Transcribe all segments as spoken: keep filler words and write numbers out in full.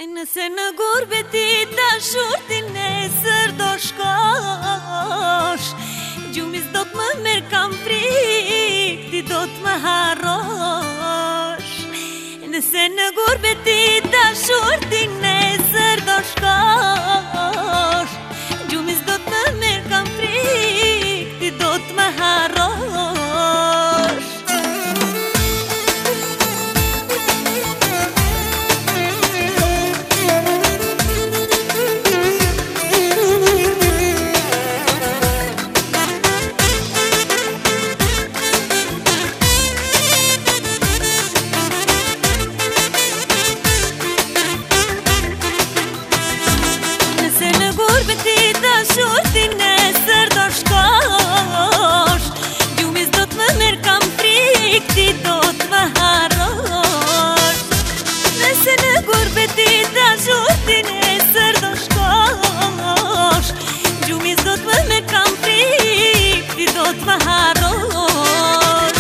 Nëse në gurbet ti dashur ti nesër do shkosh, gjumis do t'më merë kam frik, ti do t'më harrosh. Nëse në gurbet ti dashur ti nesër do shkosh, gjumis do t'më merë kam frik, ti do t'më harrosh. Dashur ti nesër do shkosh, gjumis do t'më merë kam frik, ti do t'më harrosh. Nëse në gurbet ti dashur ti nesër do shkosh, gjumis do t'më merë kam frik, ti do t'më harrosh.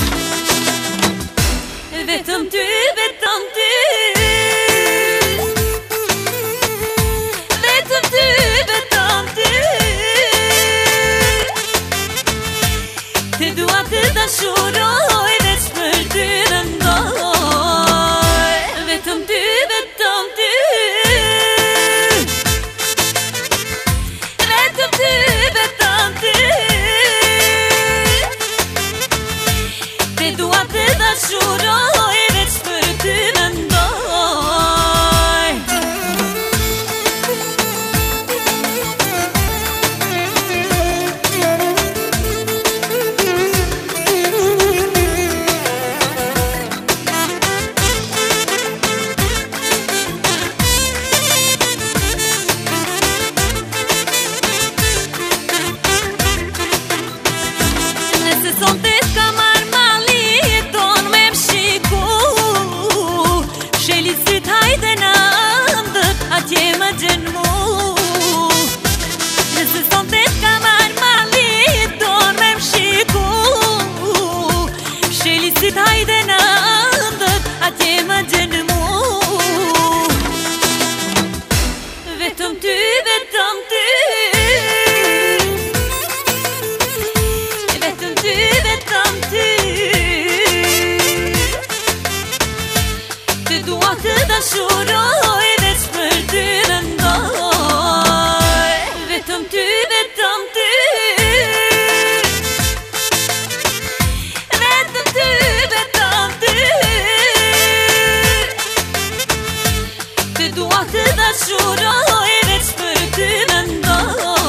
Vetëm ty, vetëm ty, te dua të dashuroj, veç për ty rëndoj. Vetëm ty, vetëm ty, vetëm ty, vetëm ty, te dua të dashuroj, veç për ty rëndoj. Sonte s'ka marrë mali, jeton me m'shiku, sheli syt hajde në ndët, atje më gjenë mu. Nëse sonte s'ka marrë mali, jeton me m'shiku, sheli syt hajde në ndët, atje më gjenë mu. Vetëm ty, vetëm ty, te dua të dashuroj, veç për ty rëndoj. Vetëm ty, vetëm ty, vetëm ty, vetëm ty, te dua të dashuroj, veç për ty rëndoj.